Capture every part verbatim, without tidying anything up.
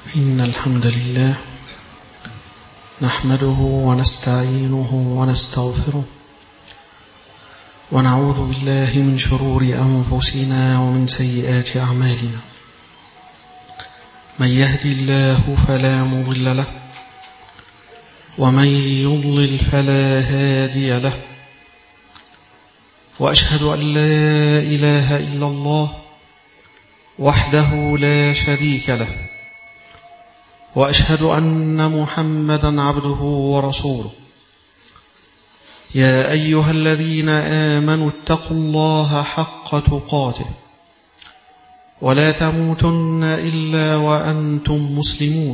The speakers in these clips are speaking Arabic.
إن الحمد لله نحمده ونستعينه ونستغفره ونعوذ بالله من شرور أنفسنا ومن سيئات أعمالنا. من يهدي الله فلا مضل له ومن يضلل فلا هادي له، وأشهد أن لا إله إلا الله وحده لا شريك له، وأشهد أن محمدا عبده ورسوله. يا أيها الذين آمنوا اتقوا الله حق تقاته ولا تموتن إلا وأنتم مسلمون.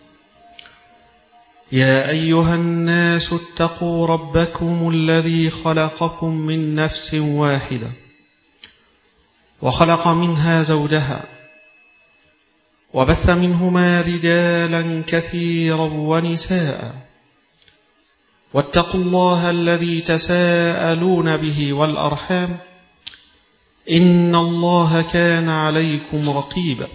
يا أيها الناس اتقوا ربكم الذي خلقكم من نفس واحدة وخلق منها زوجها وبث منهما رجالا كثيرا ونساء، واتقوا الله الذي تساءلون به والأرحام إن الله كان عليكم رقيبا.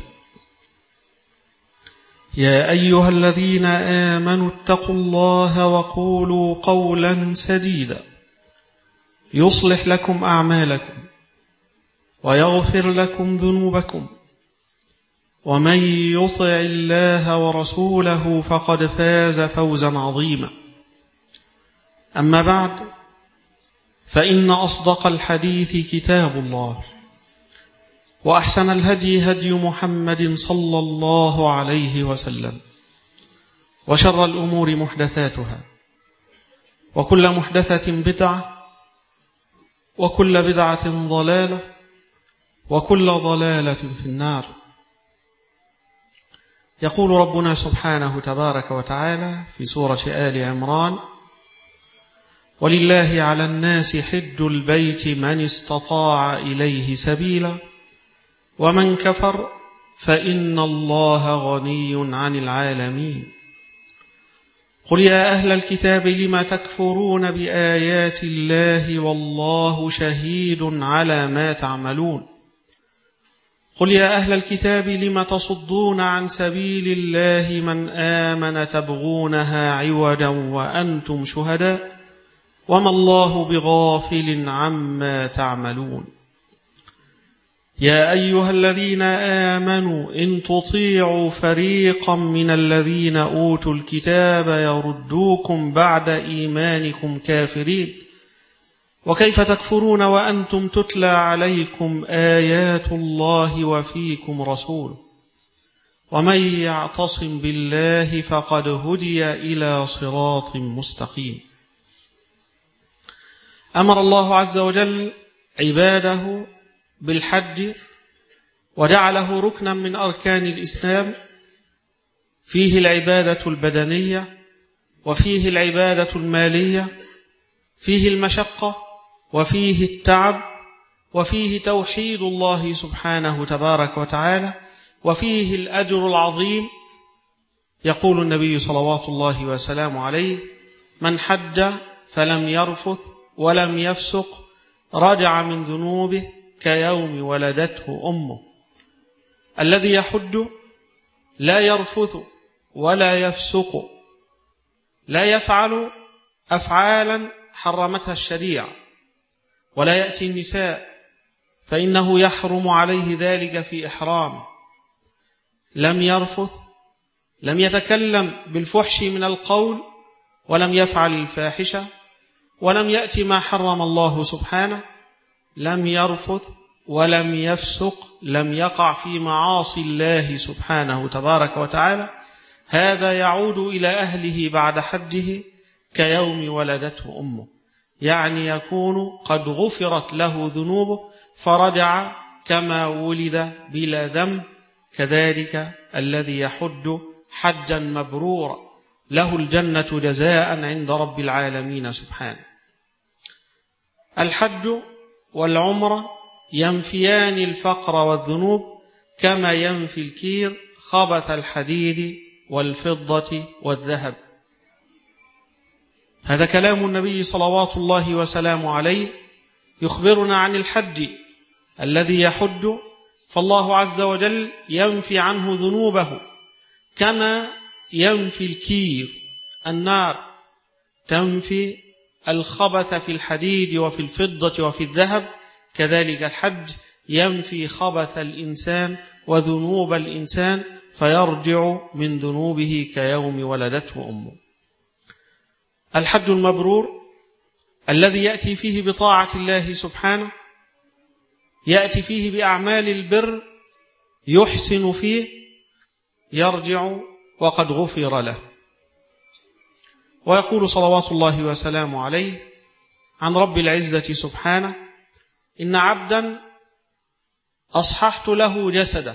يا أيها الذين آمنوا اتقوا الله وقولوا قولا سديدا يصلح لكم أعمالكم ويغفر لكم ذنوبكم، ومن يطع الله ورسوله فقد فاز فوزا عظيما. أما بعد، فإن أصدق الحديث كتاب الله، وأحسن الهدي هدي محمد صلى الله عليه وسلم، وشر الأمور محدثاتها، وكل محدثة بدعة، وكل بدعة ضلالة، وكل ضلالة في النار. يقول ربنا سبحانه تبارك وتعالى في سورة آل عمران: ولله على الناس حج البيت من استطاع إليه سبيلا ومن كفر فإن الله غني عن العالمين. قل يا أهل الكتاب لم تكفرون بآيات الله والله شهيد على ما تعملون. قل يا أهل الكتاب لم تصدون عن سبيل الله من آمن تبغونها عوجا وأنتم شهداء وما الله بغافل عما تعملون. يا أيها الذين آمنوا إن تطيعوا فريقا من الذين أوتوا الكتاب يردوكم بعد إيمانكم كافرين، وكيف تكفرون وأنتم تتلى عليكم آيات الله وفيكم رسوله، ومن يعتصم بالله فقد هدي إلى صراط مستقيم. أمر الله عز وجل عباده بالحج وجعله ركنا من أركان الإسلام، فيه العبادة البدنية وفيه العبادة المالية، فيه المشقة وفيه التعب، وفيه توحيد الله سبحانه تبارك وتعالى، وفيه الأجر العظيم. يقول النبي صلوات الله وسلامه عليه: من حج فلم يرفث ولم يفسق رجع من ذنوبه كيوم ولدته أمه. الذي يحج لا يرفث ولا يفسق، لا يفعل أفعالا حرمتها الشريعة، ولا يأتي النساء فإنه يحرم عليه ذلك في إحرام. لم يرفث، لم يتكلم بالفحش من القول، ولم يفعل الفاحشة، ولم يأتي ما حرم الله سبحانه. لم يرفث ولم يفسق، لم يقع في معاصي الله سبحانه تبارك وتعالى. هذا يعود إلى أهله بعد حجه كيوم ولدته أمه، يعني يكون قد غفرت له ذنوبه فرجع كما ولد بلا ذنب. كذلك الذي يحج حجا مبرورا له الجنة جزاء عند رب العالمين سبحانه. الحج والعمرة ينفيان الفقر والذنوب كما ينفي الكير خبث الحديد والفضة والذهب. هذا كلام النبي صلوات الله وسلامه عليه يخبرنا عن الحج الذي يحج، فالله عز وجل ينفي عنه ذنوبه كما ينفي الكير النار تنفي الخبث في الحديد وفي الفضة وفي الذهب، كذلك الحج ينفي خبث الإنسان وذنوب الإنسان فيرجع من ذنوبه كيوم ولدته أمه. الحج المبرور الذي يأتي فيه بطاعة الله سبحانه، يأتي فيه بأعمال البر يحسن فيه، يرجع وقد غفر له. ويقول صلوات الله وسلامه عليه عن رب العزة سبحانه: إن عبدا أصححت له جسده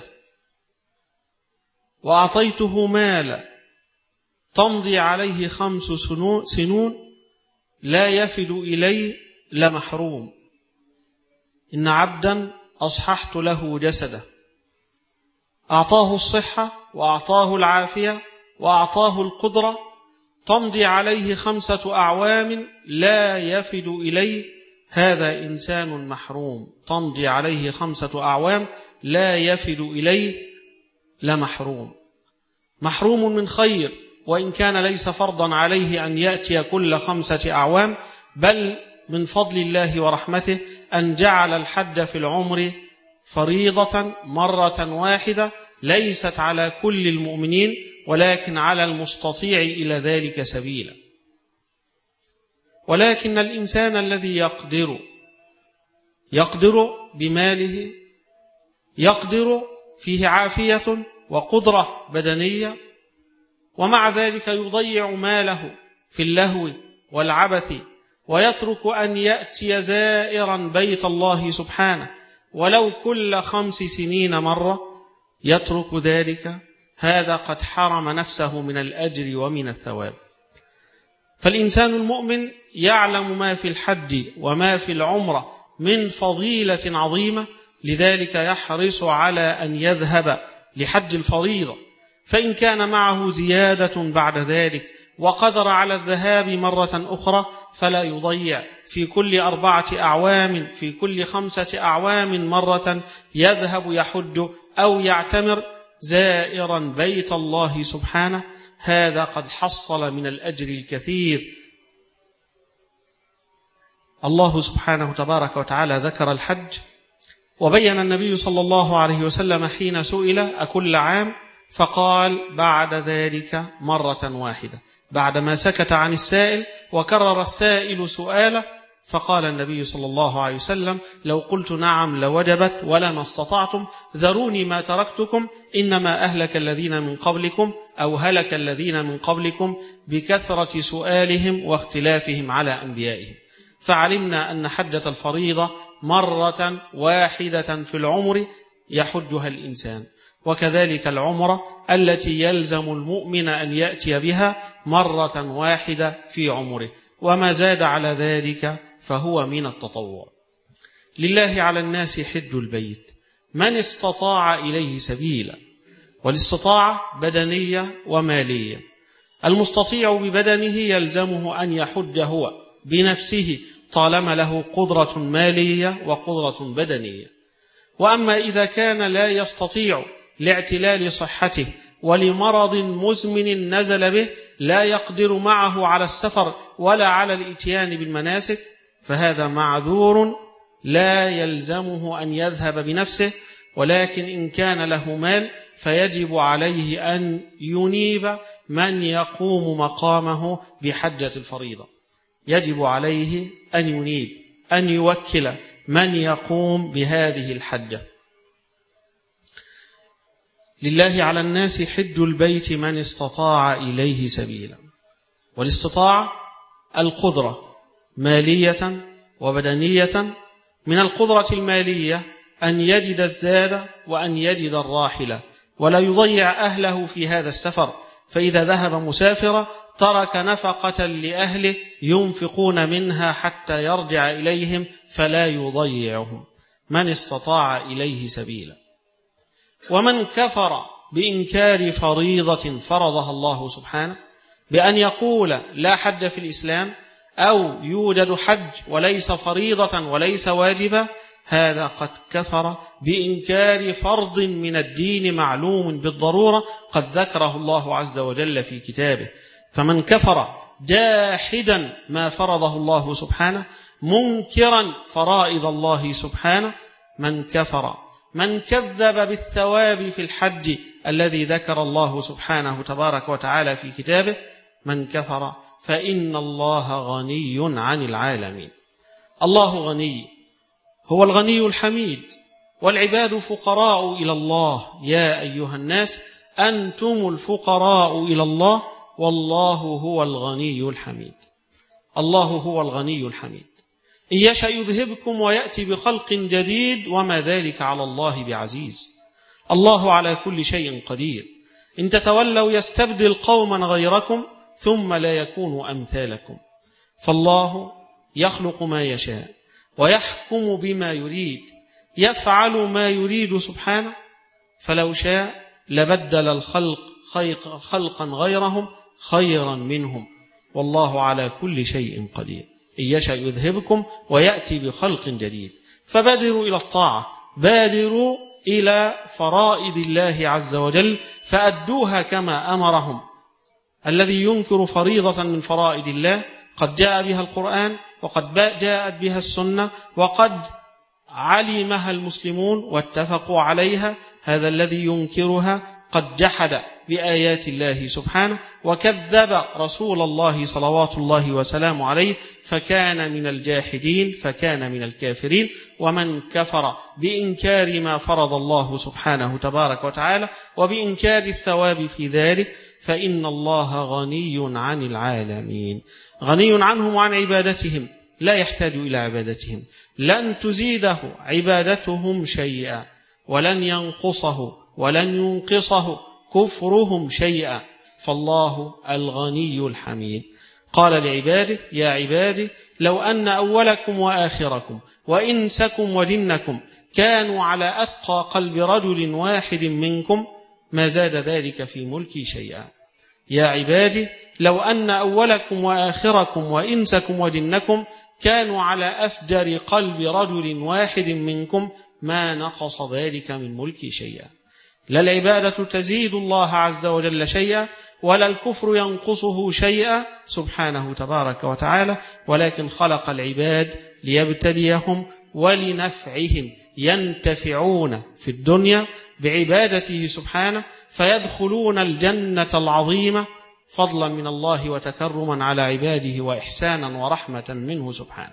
وأعطيته مالا تمضي عليه خمس سنون لا يفد إليه لمحروم. إن عبدا أصححت له جسده، أعطاه الصحة وأعطاه العافية وأعطاه القدرة، تمضي عليه خمسة أعوام لا يفد إليه، هذا إنسان محروم. تمضي عليه خمسة أعوام لا يفد إليه لمحروم. محروم من خير، وإن كان ليس فرضا عليه أن يأتي كل خمسة أعوام، بل من فضل الله ورحمته أن جعل الحج في العمر فريضة مرة واحدة، ليست على كل المؤمنين ولكن على المستطيع إلى ذلك سبيلا. ولكن الإنسان الذي يقدر يقدر بماله، يقدر فيه عافية وقدرة بدنية، ومع ذلك يضيع ماله في اللهو والعبث، ويترك أن يأتي زائرا بيت الله سبحانه ولو كل خمس سنين مرة، يترك ذلك، هذا قد حرم نفسه من الأجر ومن الثواب. فالإنسان المؤمن يعلم ما في الحج وما في العمرة من فضيلة عظيمة، لذلك يحرص على أن يذهب لحج الفريضة، فإن كان معه زيادة بعد ذلك وقدر على الذهاب مرة أخرى فلا يضيع في كل أربعة أعوام، في كل خمسة أعوام مرة يذهب يحج أو يعتمر زائرا بيت الله سبحانه، هذا قد حصل من الأجر الكثير. الله سبحانه تبارك وتعالى ذكر الحج، وبين النبي صلى الله عليه وسلم حين سئل أكل عام، فقال بعد ذلك مرة واحدة، بعدما سكت عن السائل وكرر السائل سؤاله، فقال النبي صلى الله عليه وسلم: لو قلت نعم لوجبت ولما استطعتم، ذروني ما تركتكم، إنما أهلك الذين من قبلكم أو هلك الذين من قبلكم بكثرة سؤالهم واختلافهم على أنبيائهم. فعلمنا أن حجة الفريضة مرة واحدة في العمر يحجها الإنسان، وكذلك العمرة التي يلزم المؤمن أن يأتي بها مرة واحدة في عمره، وما زاد على ذلك فهو من التطوع. لله على الناس حج البيت من استطاع إليه سبيلا، والاستطاعة بدنية ومالية. المستطيع ببدنه يلزمه أن يحج هو بنفسه طالما له قدرة مالية وقدرة بدنية. وأما إذا كان لا يستطيع لاعتلال صحته ولمرض مزمن نزل به لا يقدر معه على السفر ولا على الإتيان بالمناسك، فهذا معذور لا يلزمه أن يذهب بنفسه، ولكن إن كان له مال فيجب عليه أن ينيب من يقوم مقامه بحجة الفريضة، يجب عليه أن ينيب، أن يوكل من يقوم بهذه الحجة. لله على الناس حج البيت من استطاع إليه سبيلا. والاستطاعة القدرة مالية وبدنية. من القدرة المالية أن يجد الزاد وأن يجد الراحلة، ولا يضيع أهله في هذا السفر، فإذا ذهب مسافرا ترك نفقة لأهله ينفقون منها حتى يرجع إليهم فلا يضيعهم. من استطاع إليه سبيلا. ومن كفر بإنكار فريضة فرضها الله سبحانه بأن يقول لا حج في الإسلام، أو يوجد حج وليس فريضة وليس واجبة، هذا قد كفر بإنكار فرض من الدين معلوم بالضرورة قد ذكره الله عز وجل في كتابه. فمن كفر جاحدا ما فرضه الله سبحانه منكرا فرائض الله سبحانه، من كفر من كذب بالثواب في الحج الذي ذكر الله سبحانه تبارك وتعالى في كتابه، من كفر فإن الله غني عن العالمين. الله غني، هو الغني الحميد، والعباد فقراء إلى الله. يا أيها الناس أنتم الفقراء إلى الله والله هو الغني الحميد. الله هو الغني الحميد. إن يشأ يذهبكم ويأتي بخلق جديد وما ذلك على الله بعزيز. الله على كل شيء قدير. إن تتولوا يستبدل قوما غيركم ثم لا يكونوا أمثالكم. فالله يخلق ما يشاء ويحكم بما يريد، يفعل ما يريد سبحانه، فلو شاء لبدل الخلق خلقا غيرهم خيرا منهم، والله على كل شيء قدير. إن يشأ يذهبكم ويأتي بخلق جديد. فبادروا إلى الطاعة، بادروا إلى فرائض الله عز وجل فأدوها كما أمرهم. الذي ينكر فريضة من فرائض الله قد جاء بها القرآن وقد جاءت بها السنة وقد علمها المسلمون واتفقوا عليها، هذا الذي ينكرها قد جحد بآيات الله سبحانه وكذب رسول الله صلوات الله وسلامه عليه، فكان من الجاحدين، فكان من الكافرين. ومن كفر بإنكار ما فرض الله سبحانه تبارك وتعالى وبإنكار الثواب في ذلك فإن الله غني عن العالمين، غني عنهم وعن عبادتهم، لا يحتاج إلى عبادتهم، لن تزيده عبادتهم شيئا ولن ينقصه ولن ينقصه كفرهم شيئا، فالله الغني الحميد. قال لعباده: يا عبادي لو أن أولكم وآخركم وإنسكم وجنكم كانوا على أتقى قلب رجل واحد منكم ما زاد ذلك في ملكي شيئا. يا عبادي لو أن أولكم وآخركم وإنسكم وجنكم كانوا على أفجر قلب رجل واحد منكم ما نقص ذلك من ملكي شيئا. لا العبادة تزيد الله عز وجل شيئا ولا الكفر ينقصه شيئا سبحانه تبارك وتعالى، ولكن خلق العباد ليبتليهم ولنفعهم، ينتفعون في الدنيا بعبادته سبحانه فيدخلون الجنة العظيمة فضلا من الله وتكرما على عباده وإحسانا ورحمة منه سبحانه.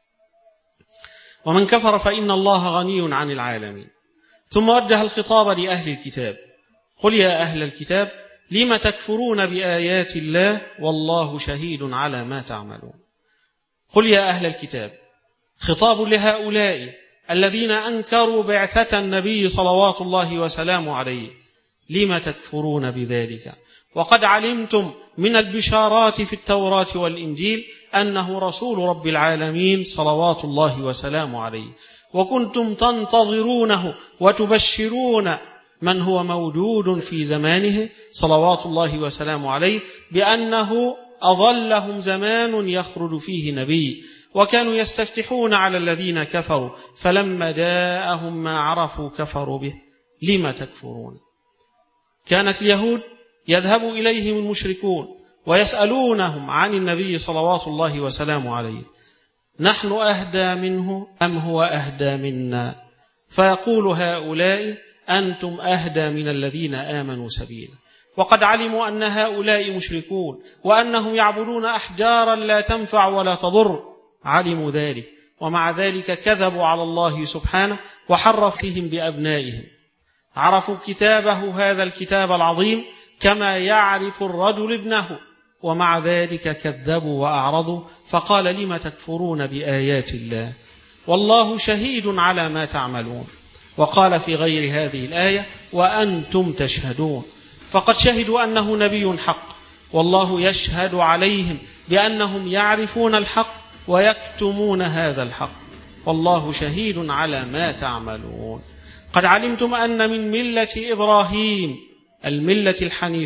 ومن كفر فإن الله غني عن العالمين. ثم وجه الخطاب لأهل الكتاب: قل يا أهل الكتاب لم تكفرون بآيات الله والله شهيد على ما تعملون. قل يا أهل الكتاب خطاب لهؤلاء الذين أنكروا بعثة النبي صلوات الله وسلامه عليه: لم تكفرون بذلك وقد علمتم من البشارات في التوراة والإنجيل أنه رسول رب العالمين صلوات الله وسلامه عليه، وكنتم تنتظرونه وتبشرون من هو موجود في زمانه صلوات الله وسلامه عليه بأنه أظلهم زمان يخرج فيه نبي، وكانوا يستفتحون على الذين كفروا فلما جاءهم ما عرفوا كفروا به. لما تكفرون؟ كانت اليهود يذهب إليهم المشركون ويسألونهم عن النبي صلوات الله وسلامه عليه: نحن أهدى منه أم هو أهدى منا؟ فيقول هؤلاء: أنتم أهدى من الذين آمنوا سبيلا. وقد علموا أن هؤلاء مشركون وأنهم يعبدون أحجارا لا تنفع ولا تضر، علموا ذلك، ومع ذلك كذبوا على الله سبحانه وحرفهم بأبنائهم. عرفوا كتابه هذا الكتاب العظيم كما يعرف الرجل ابنه، ومع ذلك كذبوا وأعرضوا، فقال: لم تكفرون بآيات الله والله شهيد على ما تعملون. وقال في غير هذه الآية: وأنتم تشهدون. فقد شهدوا أنه نبي حق، والله يشهد عليهم بأنهم يعرفون الحق ويكتمون هذا الحق، والله شهيد على ما تعملون. قد علمتم أن من ملة إبراهيم الملة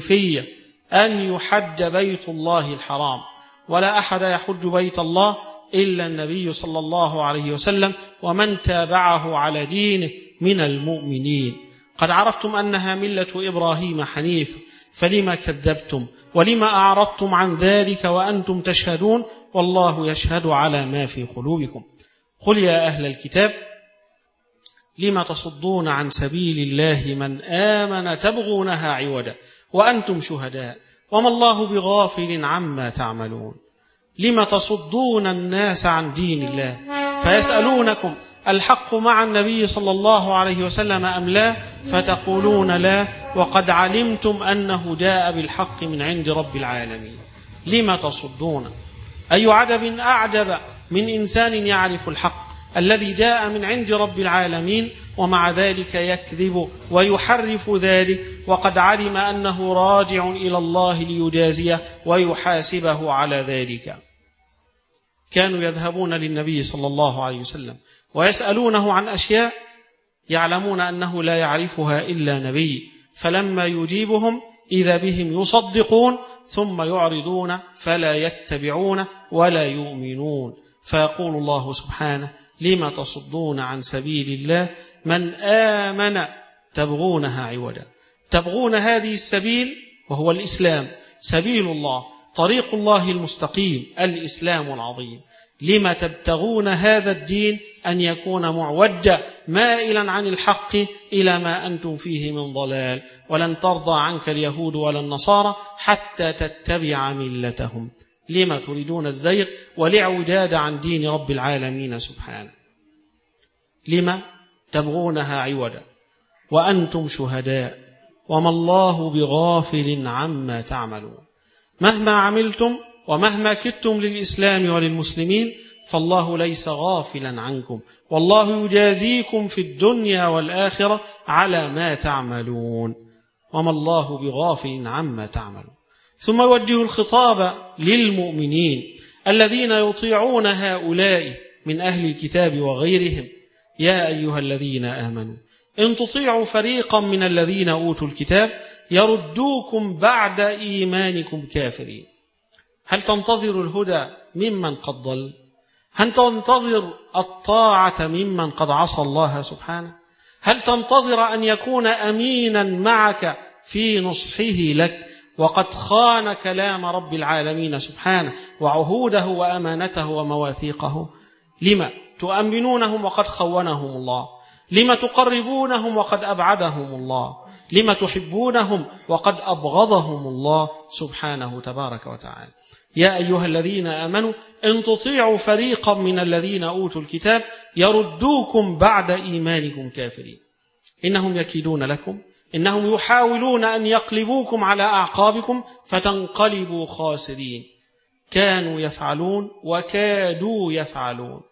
الحنيفية أن يحج بيت الله الحرام، ولا أحد يحج بيت الله إلا النبي صلى الله عليه وسلم ومن تابعه على دينه من المؤمنين. قد عرفتم أنها ملة إبراهيم حنيفة، فلما كذبتم ولما أعرضتم عن ذلك وأنتم تشهدون والله يشهد على ما في قلوبكم. قل يا أهل الكتاب لما تصدون عن سبيل الله من آمن تبغونها عوجا وأنتم شهداء وما الله بغافل عما تعملون. لما تصدون الناس عن دين الله فيسألونكم الحق مع النبي صلى الله عليه وسلم أم لا فتقولون لا وقد علمتم أنه جاء بالحق من عند رب العالمين. لما تصدون؟ أي عجب أعجب من إنسان يعرف الحق الذي جاء من عند رب العالمين ومع ذلك يكذب ويحرف ذلك وقد علم أنه راجع إلى الله ليجازيه ويحاسبه على ذلك. كانوا يذهبون للنبي صلى الله عليه وسلم ويسألونه عن أشياء يعلمون أنه لا يعرفها إلا نبي، فلما يجيبهم إذا بهم يصدقون ثم يعرضون فلا يتبعون ولا يؤمنون. فيقول الله سبحانه لما تصدون عن سبيل الله من آمن تبغونها عوجا. تبغون هذه السبيل وهو الإسلام، سبيل الله، طريق الله المستقيم، الإسلام العظيم. لما تبتغون هذا الدين أن يكون معوجا مائلا عن الحق إلى ما أنتم فيه من ضلال، ولن ترضى عنك اليهود ولا النصارى حتى تتبع ملتهم. لما تريدون الزيغ والإعوجاج عن دين رب العالمين سبحانه. لما تبغونها عوجا وأنتم شهداء وما الله بغافل عما تعملون. مهما عملتم ومهما كدتم للإسلام وللمسلمين فالله ليس غافلا عنكم، والله يجازيكم في الدنيا والآخرة على ما تعملون وما الله بغافل عما تعملون. ثم يوجه الخطاب للمؤمنين الذين يطيعون هؤلاء من أهل الكتاب وغيرهم. يا أيها الذين آمنوا إن تطيعوا فريقا من الذين أوتوا الكتاب يردوكم بعد إيمانكم كافرين. هل تنتظر الهدى ممن قد ضل؟ هل تنتظر الطاعة ممن قد عصى الله سبحانه؟ هل تنتظر أن يكون أمينا معك في نصحه لك وقد خان كلام رب العالمين سبحانه وعهوده وأمانته ومواثيقه؟ لما تؤمنونهم وقد خونهم الله؟ لما تقربونهم وقد أبعدهم الله؟ لما تحبونهم وقد أبغضهم الله سبحانه تبارك وتعالى؟ يا أيها الذين آمنوا إن تطيعوا فريقا من الذين أوتوا الكتاب يردوكم بعد إيمانكم كافرين. إنهم يكيدون لكم، إنهم يحاولون أن يقلبوكم على أعقابكم فتنقلبوا خاسرين. كانوا يفعلون وكادوا يفعلون.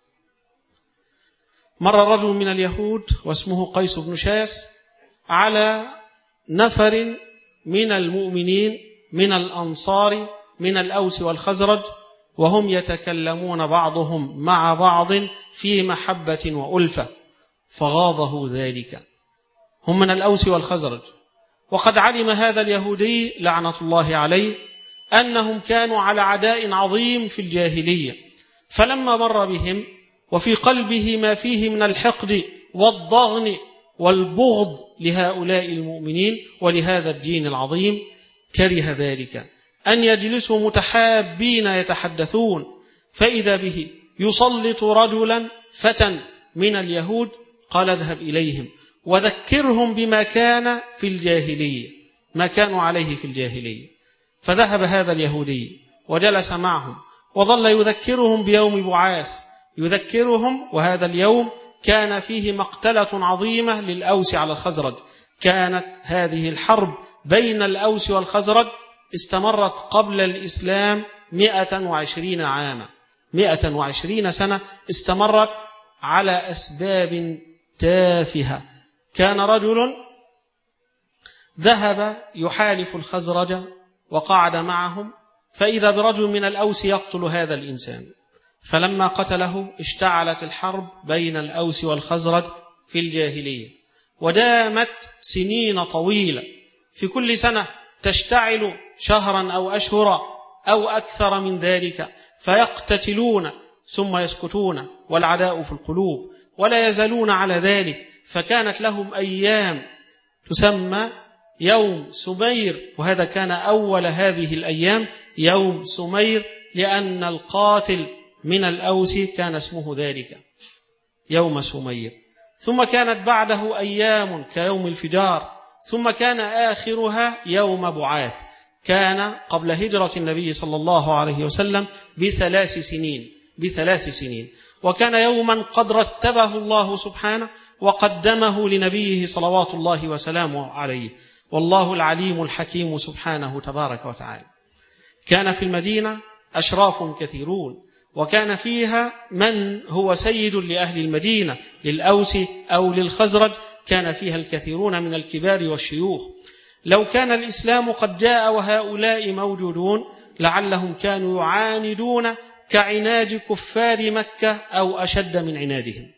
مر رجل من اليهود واسمه قيس بن شاس على نفر من المؤمنين من الأنصار من الأوس والخزرج وهم يتكلمون بعضهم مع بعض في محبة وألفة، فغاضه ذلك. هم من الأوس والخزرج، وقد علم هذا اليهودي لعنة الله عليه أنهم كانوا على عداء عظيم في الجاهلية، فلما مر بهم وفي قلبه ما فيه من الحقد والضغن والبغض لهؤلاء المؤمنين ولهذا الدين العظيم كره ذلك أن يجلسوا متحابين يتحدثون، فإذا به يسلط رجلا فتى من اليهود قال اذهب إليهم وذكرهم بما كان في الجاهلية، ما كانوا عليه في الجاهلية. فذهب هذا اليهودي وجلس معهم وظل يذكرهم بيوم بعاث، يذكرهم، وهذا اليوم كان فيه مقتلة عظيمة للأوس على الخزرج. كانت هذه الحرب بين الأوس والخزرج استمرت قبل الإسلام مئة وعشرين عاما، مئة وعشرين سنة استمرت على أسباب تافهة. كان رجل ذهب يحالف الخزرج وقعد معهم، فإذا برجل من الأوس يقتل هذا الإنسان، فلما قتله اشتعلت الحرب بين الأوس والخزرج في الجاهلية، ودامت سنين طويلة، في كل سنة تشتعل شهرا أو أشهرا أو أكثر من ذلك، فيقتتلون ثم يسكتون والعداء في القلوب ولا يزالون على ذلك. فكانت لهم أيام تسمى يوم سمير، وهذا كان أول هذه الأيام يوم سمير، لأن القاتل من الأوس كان اسمه ذلك يوم سمير. ثم كانت بعده أيام كيوم الفجار، ثم كان آخرها يوم بعاث، كان قبل هجرة النبي صلى الله عليه وسلم بثلاث سنين بثلاث سنين وكان يوما قد رتبه الله سبحانه وقدمه لنبيه صلوات الله وسلامه عليه، والله العليم الحكيم سبحانه تبارك وتعالى. كان في المدينة أشراف كثيرون، وكان فيها من هو سيد لأهل المدينة للأوس أو للخزرج، كان فيها الكثيرون من الكبار والشيوخ. لو كان الإسلام قد جاء وهؤلاء موجودون لعلهم كانوا يعاندون كعناد كفار مكة أو أشد من عنادهم.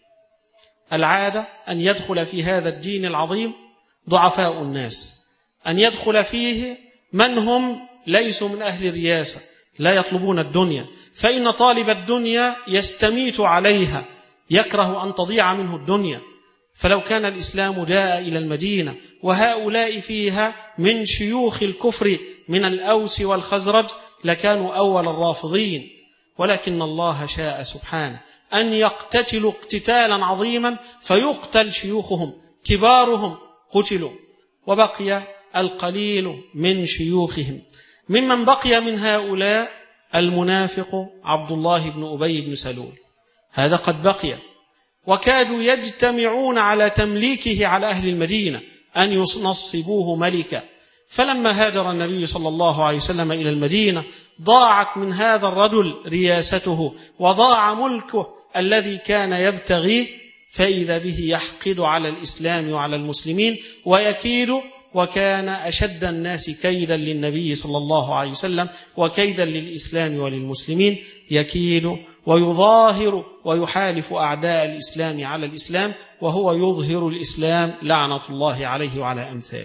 العادة أن يدخل في هذا الدين العظيم ضعفاء الناس، أن يدخل فيه من هم ليسوا من أهل الرياسة، لا يطلبون الدنيا، فإن طالب الدنيا يستميت عليها، يكره أن تضيع منه الدنيا. فلو كان الإسلام جاء إلى المدينة وهؤلاء فيها من شيوخ الكفر من الأوس والخزرج لكانوا أول الرافضين، ولكن الله شاء سبحانه أن يقتتلوا اقتتالا عظيما فيقتل شيوخهم، كبارهم قتلوا، وبقي القليل من شيوخهم. ممن بقي من هؤلاء المنافق عبد الله بن أبي بن سلول، هذا قد بقي، وكادوا يجتمعون على تمليكه على أهل المدينة أن ينصبوه ملكا. فلما هاجر النبي صلى الله عليه وسلم إلى المدينة ضاعت من هذا الرجل رياسته وضاع ملكه الذي كان يبتغيه، فإذا به يحقد على الإسلام وعلى المسلمين ويكيد، وكان أشد الناس كيدا للنبي صلى الله عليه وسلم وكيدا للإسلام وللمسلمين، يكيد ويظاهر ويحالف أعداء الإسلام على الإسلام، وهو يظهر الإسلام لعنة الله عليه وعلى أمثاله.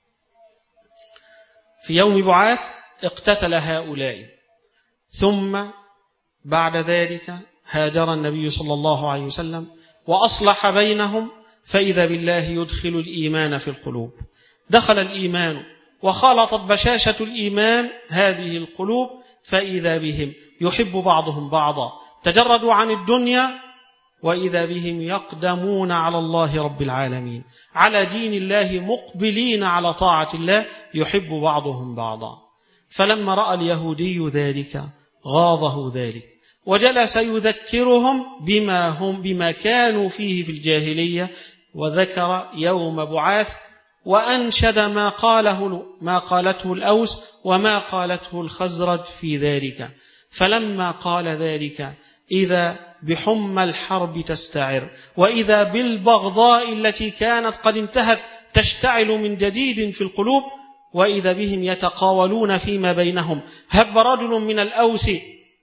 في يوم بعاث اقتتل هؤلاء، ثم بعد ذلك هاجر النبي صلى الله عليه وسلم وأصلح بينهم، فإذا بالله يدخل الإيمان في القلوب. دخل الإيمان وخلطت بشاشة الإيمان هذه القلوب، فإذا بهم يحب بعضهم بعضا، تجردوا عن الدنيا، وإذا بهم يقدمون على الله رب العالمين، على دين الله مقبلين على طاعة الله، يحب بعضهم بعضا. فلما رأى اليهودي ذلك غاضه ذلك، وجلس يذكرهم بما هم بما كانوا فيه في الجاهلية، وذكر يوم بعاث، وأنشد ما قاله ما قالته الأوس وما قالته الخزرج في ذلك. فلما قال ذلك إذا بحمى الحرب تستعر، وإذا بالبغضاء التي كانت قد انتهت تشتعل من جديد في القلوب، وإذا بهم يتقاولون فيما بينهم. هب رجل من الأوس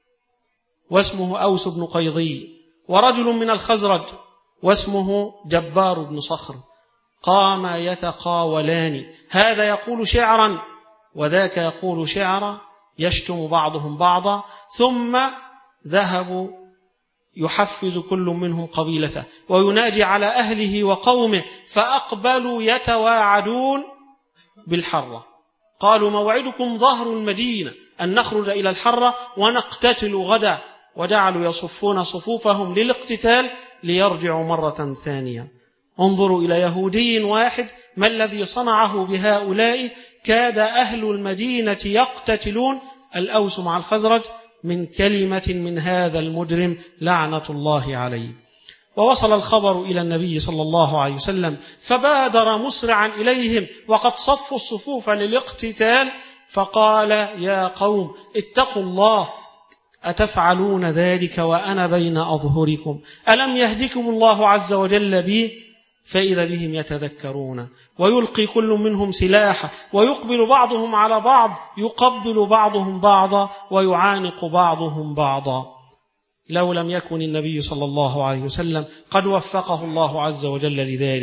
واسمه أوس بن قيضي، ورجل من الخزرج واسمه جبار بن صخر، قام يتقاولان، هذا يقول شعرا وذاك يقول شعرا، يشتم بعضهم بعضا، ثم ذهبوا يحفز كل منهم قبيلته وينادي على أهله وقومه، فأقبلوا يتواعدون بالحرة. قالوا موعدكم ظهر المدينة، أن نخرج إلى الحرة ونقتتل غدا، وجعلوا يصفون صفوفهم للاقتتال ليرجعوا مرة ثانية. انظروا إلى يهودي واحد ما الذي صنعه بهؤلاء، كاد أهل المدينة يقتتلون الأوس مع الخزرج من كلمة من هذا المجرم لعنة الله عليه. ووصل الخبر إلى النبي صلى الله عليه وسلم، فبادر مسرعا إليهم وقد صفوا الصفوف للاقتتال، فقال يا قوم اتقوا الله، أتفعلون ذلك وأنا بين أظهركم؟ ألم يهدكم الله عز وجل بي؟ فإذا بهم يتذكرون، ويلقي كل منهم سلاحه، ويقبل بعضهم على بعض، يقبل بعضهم بعضا، ويعانق بعضهم بعضا. لو لم يكن النبي صلى الله عليه وسلم قد وفقه الله عز وجل لذلك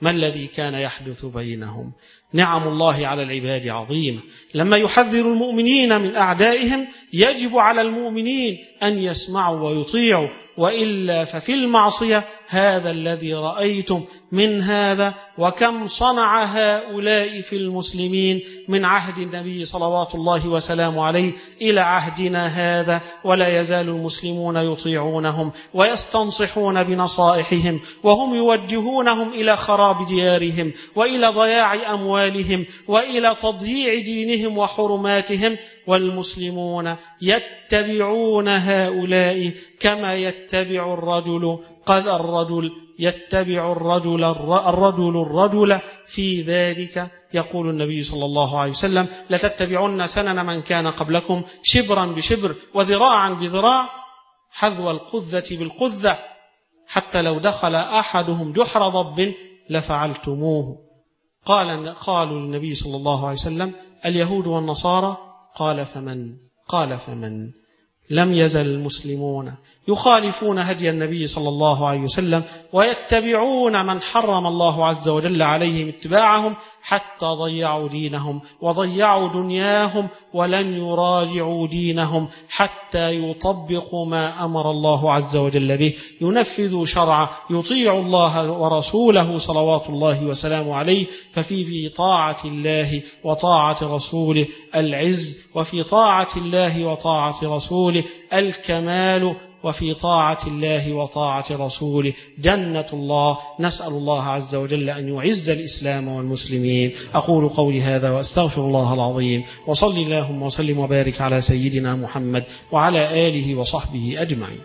ما الذي كان يحدث بينهم؟ نعم الله على العباد عظيمة. لما يحذر المؤمنين من أعدائهم يجب على المؤمنين أن يسمعوا ويطيعوا، وإلا ففي المعصية هذا الذي رأيتم من هذا. وكم صنع هؤلاء في المسلمين من عهد النبي صلوات الله وسلامه عليه إلى عهدنا هذا، ولا يزال المسلمون يطيعونهم ويستنصحون بنصائحهم، وهم يوجهونهم إلى خراب ديارهم وإلى ضياع أموالهم وإلى تضييع دينهم وحرماتهم، والمسلمون يتبعون هؤلاء كما يتبع الرجل قد الرجل يتبع الرجل الرجل الرجل في ذلك. يقول النبي صلى الله عليه وسلم: لتتبعن سنن من كان قبلكم شبرا بشبر وذراعا بذراع حذو القذة بالقذة، حتى لو دخل أحدهم جحر ضب لفعلتموه. قال قالوا للنبي صلى الله عليه وسلم: اليهود والنصارى؟ قال فمن؟ قال فمن؟ لم يزل المسلمون يخالفون هدي النبي صلى الله عليه وسلم ويتبعون من حرم الله عز وجل عليهم اتباعهم، حتى ضيعوا دينهم وضيعوا دنياهم، ولن يراجعوا دينهم حتى يطبقوا ما أمر الله عز وجل به، ينفذوا شرعه، يطيعوا الله ورسوله صلوات الله وسلامه عليه. ففي في طاعة الله وطاعة رسوله العز، وفي طاعة الله وطاعة رسوله الكمال، وفي طاعة الله وطاعة رسوله جنة الله. نسأل الله عز وجل أن يعز الإسلام والمسلمين. أقول قولي هذا وأستغفر الله العظيم، وصلي اللهم وسلم وبارك على سيدنا محمد وعلى آله وصحبه أجمعين.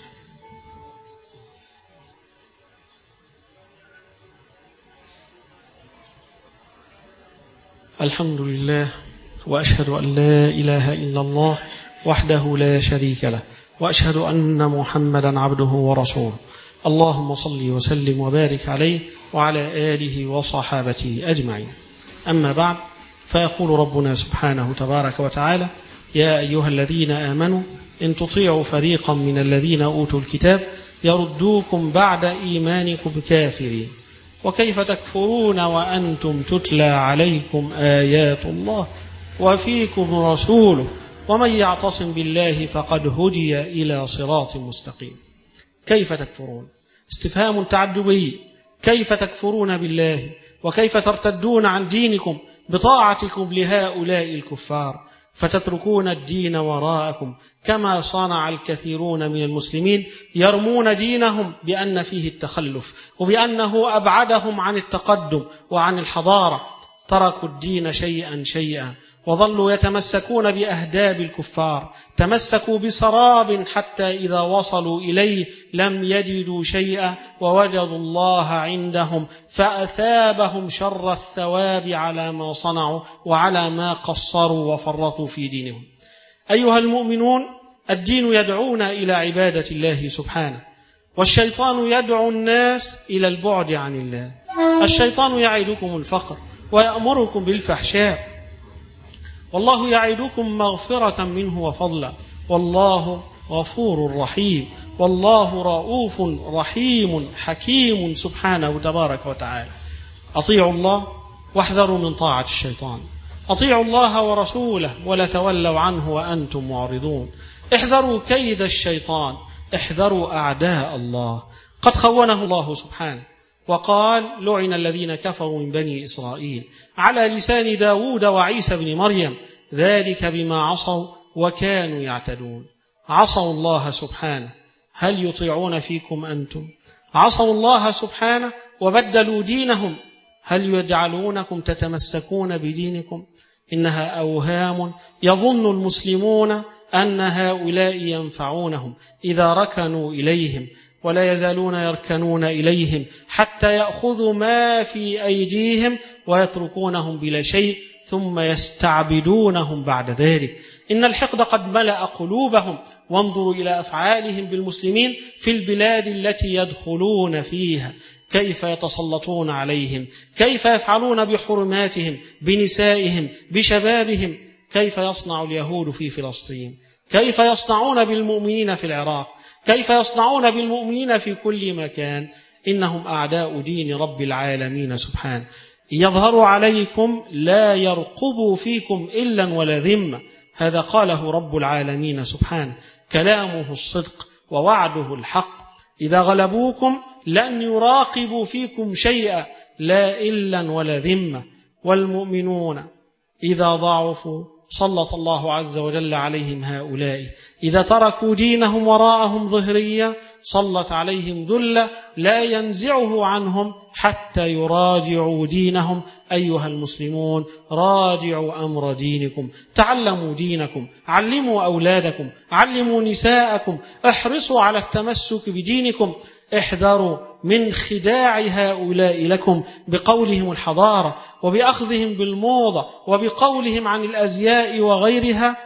الحمد لله، وأشهد أن لا إله إلا الله وحده لا شريك له، وأشهد أن محمدا عبده ورسوله. اللهم صل وسلم وبارك عليه وعلى آله وصحابته أجمعين. أما بعد، فيقول ربنا سبحانه تبارك وتعالى: يا أيها الذين آمنوا إن تطيعوا فريقا من الذين أوتوا الكتاب يردوكم بعد إيمانكم كافرين وكيف تكفرون وأنتم تتلى عليكم آيات الله وفيكم رسوله ومن يعتصم بالله فقد هدي إلى صراط مستقيم. كيف تكفرون؟ استفهام تعجبي. كيف تكفرون بالله؟ وكيف ترتدون عن دينكم بطاعتكم لهؤلاء الكفار فتتركون الدين وراءكم، كما صنع الكثيرون من المسلمين يرمون دينهم بأن فيه التخلف وبأنه أبعدهم عن التقدم وعن الحضارة. تركوا الدين شيئا شيئا وظلوا يتمسكون بأهداب الكفار، تمسكوا بسراب حتى إذا وصلوا إليه لم يجدوا شيئا ووجدوا الله عندهم فأثابهم شر الثواب على ما صنعوا وعلى ما قصروا وفرطوا في دينهم. أيها المؤمنون، الدين يدعونا إلى عبادة الله سبحانه، والشيطان يدعو الناس إلى البعد عن الله. الشيطان يعدكم الفقر ويأمركم بالفحشاء، والله يعدكم مغفرة منه وفضلا، والله غفور رحيم، والله رؤوف رحيم حكيم سبحانه تبارك وتعالى. أطيعوا الله واحذروا من طاعة الشيطان. أطيعوا الله ورسوله ولا تولوا عنه وأنتم معرضون. احذروا كيد الشيطان، احذروا أعداء الله. قد خونه الله سبحانه وقال: لعن الذين كفروا من بني إسرائيل على لسان داود وعيسى بن مريم ذلك بما عصوا وكانوا يعتدون. عصوا الله سبحانه، هل يطيعون فيكم أنتم؟ عصوا الله سبحانه وبدلوا دينهم، هل يجعلونكم تتمسكون بدينكم؟ إنها أوهام يظن المسلمون أن هؤلاء ينفعونهم إذا ركنوا إليهم، ولا يزالون يركنون إليهم حتى يأخذوا ما في أيديهم ويتركونهم بلا شيء ثم يستعبدونهم بعد ذلك. إن الحقد قد ملأ قلوبهم، وانظروا إلى أفعالهم بالمسلمين في البلاد التي يدخلون فيها، كيف يتسلطون عليهم، كيف يفعلون بحرماتهم، بنسائهم، بشبابهم، كيف يصنع اليهود في فلسطين، كيف يصنعون بالمؤمنين في العراق، كيف يصنعون بالمؤمنين في كل مكان. إنهم أعداء دين رب العالمين سبحانه. يظهروا عليكم لا يرقبوا فيكم إلا ولا ذمة. هذا قاله رب العالمين سبحانه، كلامه الصدق ووعده الحق. إذا غلبوكم لن يراقبوا فيكم شيئا لا إلا ولا ذمة. والمؤمنون إذا ضعفوا سلط الله عز وجل عليهم هؤلاء. إذا تركوا دينهم وراءهم ظهريا سلط عليهم ذلة لا ينزعه عنهم حتى يراجعوا دينهم. أيها المسلمون، راجعوا أمر دينكم، تعلموا دينكم، علموا أولادكم، علموا نساءكم، احرصوا على التمسك بدينكم. احذروا من خداع هؤلاء لكم بقولهم الحضارة وبأخذهم بالموضة وبقولهم عن الأزياء وغيرها،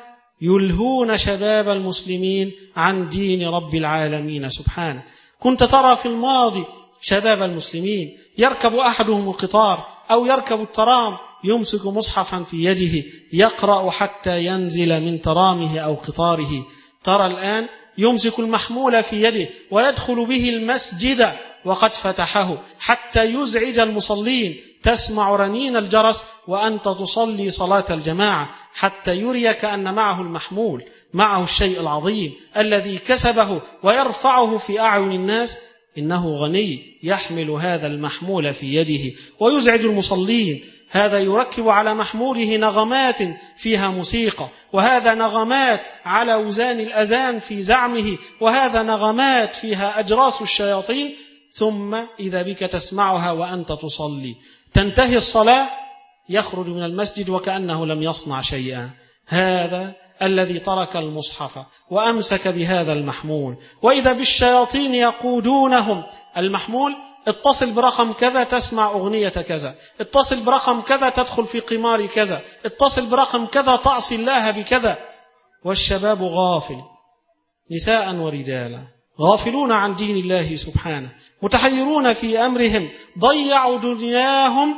يلهون شباب المسلمين عن دين رب العالمين سبحانه. كنت ترى في الماضي شباب المسلمين يركب أحدهم القطار أو يركب الترام يمسك مصحفا في يده يقرأ حتى ينزل من ترامه أو قطاره. ترى الآن يمسك المحمول في يده ويدخل به المسجد وقد فتحه حتى يزعج المصلين. تسمع رنين الجرس وأنت تصلي صلاة الجماعة حتى يريك أن معه المحمول، معه الشيء العظيم الذي كسبه ويرفعه في أعين الناس. إنه غني يحمل هذا المحمول في يده ويزعج المصلين. هذا يركب على محموله نغمات فيها موسيقى، وهذا نغمات على وزان الأذان في زعمه، وهذا نغمات فيها أجراس الشياطين. ثم إذا بك تسمعها وأنت تصلي، تنتهي الصلاة يخرج من المسجد وكأنه لم يصنع شيئا. هذا الذي ترك المصحف وأمسك بهذا المحمول. وإذا بالشياطين يقودونهم. المحمول اتصل برقم كذا تسمع أغنية كذا، اتصل برقم كذا تدخل في قمار كذا، اتصل برقم كذا تعصي الله بكذا. والشباب غافل، نساء ورجالا، غافلون عن دين الله سبحانه، متحيرون في أمرهم، ضيعوا دنياهم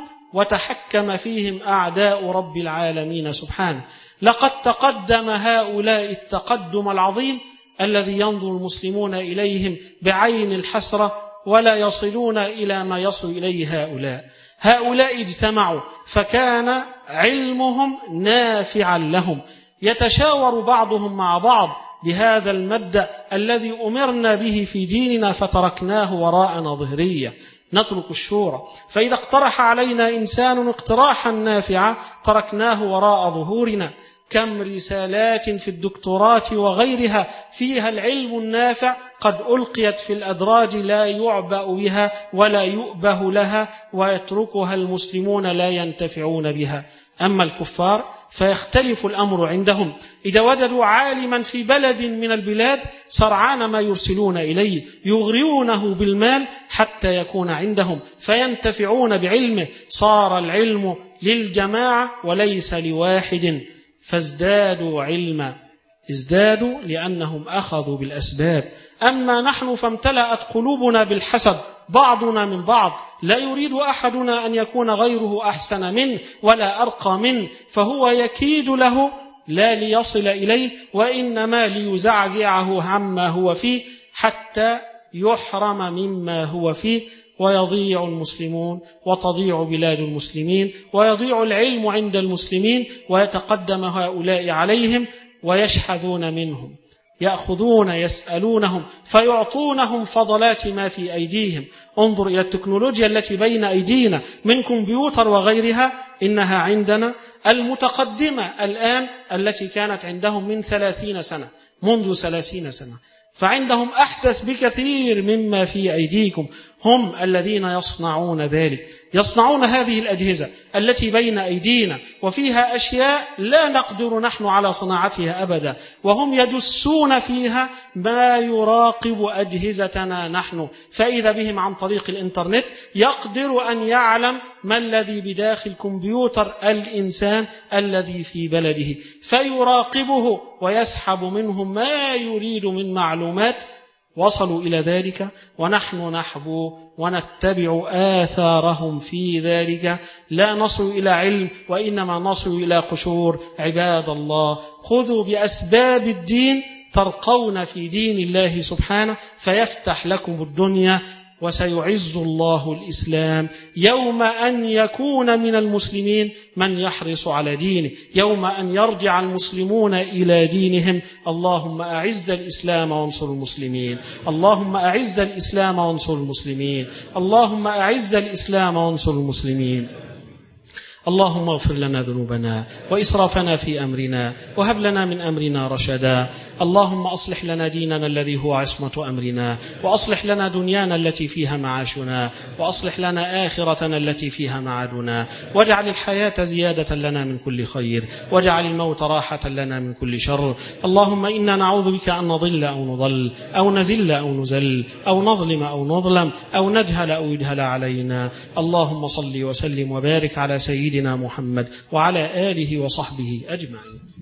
وتحكم فيهم أعداء رب العالمين سبحانه. لقد تقدم هؤلاء التقدم العظيم الذي ينظر المسلمون إليهم بعين الحسرة ولا يصلون إلى ما يصل إليه هؤلاء. هؤلاء اجتمعوا فكان علمهم نافعا لهم، يتشاور بعضهم مع بعض بهذا المبدأ الذي أمرنا به في ديننا فتركناه وراءنا ظهريا. نترك الشورى، فإذا اقترح علينا إنسان اقتراحا نافعا تركناه وراء ظهورنا. كم رسالات في الدكتورات وغيرها فيها العلم النافع قد ألقيت في الأدراج لا يعبأ بها ولا يؤبه لها، ويتركها المسلمون لا ينتفعون بها. أما الكفار فيختلف الأمر عندهم. إذا وجدوا عالما في بلد من البلاد سرعان ما يرسلون إليه يغرونه بالمال حتى يكون عندهم فينتفعون بعلمه. صار العلم للجماعة وليس لواحد، فازدادوا علما، ازدادوا لأنهم أخذوا بالأسباب. أما نحن فامتلأت قلوبنا بالحسد بعضنا من بعض، لا يريد أحدنا أن يكون غيره أحسن منه ولا أرقى منه، فهو يكيد له لا ليصل إليه وإنما ليزعزعه عما هو فيه حتى يحرم مما هو فيه، ويضيع المسلمون وتضيع بلاد المسلمين ويضيع العلم عند المسلمين، ويتقدم هؤلاء عليهم ويشحذون منهم، يأخذون يسألونهم فيعطونهم فضلات ما في أيديهم. انظر إلى التكنولوجيا التي بين أيدينا من كمبيوتر وغيرها، إنها عندنا المتقدمة الآن التي كانت عندهم من ثلاثين سنة، منذ ثلاثين سنة، فعندهم أحدث بكثير مما في أيديكم. هم الذين يصنعون ذلك، يصنعون هذه الأجهزة التي بين أيدينا وفيها أشياء لا نقدر نحن على صناعتها أبدا، وهم يدسون فيها ما يراقب أجهزتنا نحن. فإذا بهم عن طريق الإنترنت يقدر أن يعلم ما الذي بداخل كمبيوتر الإنسان الذي في بلده، فيراقبه ويسحب منه ما يريد من معلومات. وصلوا إلى ذلك ونحن نحبو ونتبع آثارهم في ذلك، لا نصل إلى علم وإنما نصل إلى قشور. عباد الله، خذوا بأسباب الدين ترقون في دين الله سبحانه فيفتح لكم الدنيا وسيعز الله الإسلام يوم أن يكون من المسلمين من يحرص على دينه، يوم أن يرجع المسلمون إلى دينهم. اللهم أعز الإسلام وانصر المسلمين، اللهم أعز الإسلام وانصر المسلمين، اللهم أعز الإسلام وانصر المسلمين. اللهم اغفر لنا ذنوبنا وإسرافنا في أمرنا وهب لنا من أمرنا رشدا. اللهم أصلح لنا ديننا الذي هو عصمة أمرنا، وأصلح لنا دنيانا التي فيها معاشنا، وأصلح لنا آخرتنا التي فيها معادنا، واجعل الحياة زيادة لنا من كل خير، واجعل الموت راحة لنا من كل شر. اللهم إنا نعوذ بك أن نضل أو نضل أو نزل أو نزل أو نظلم أو نظلم أو نجهل أو يجهل علينا. اللهم صل وسلم وبارك على سيدنا محمد وعلى آله وصحبه أجمعين.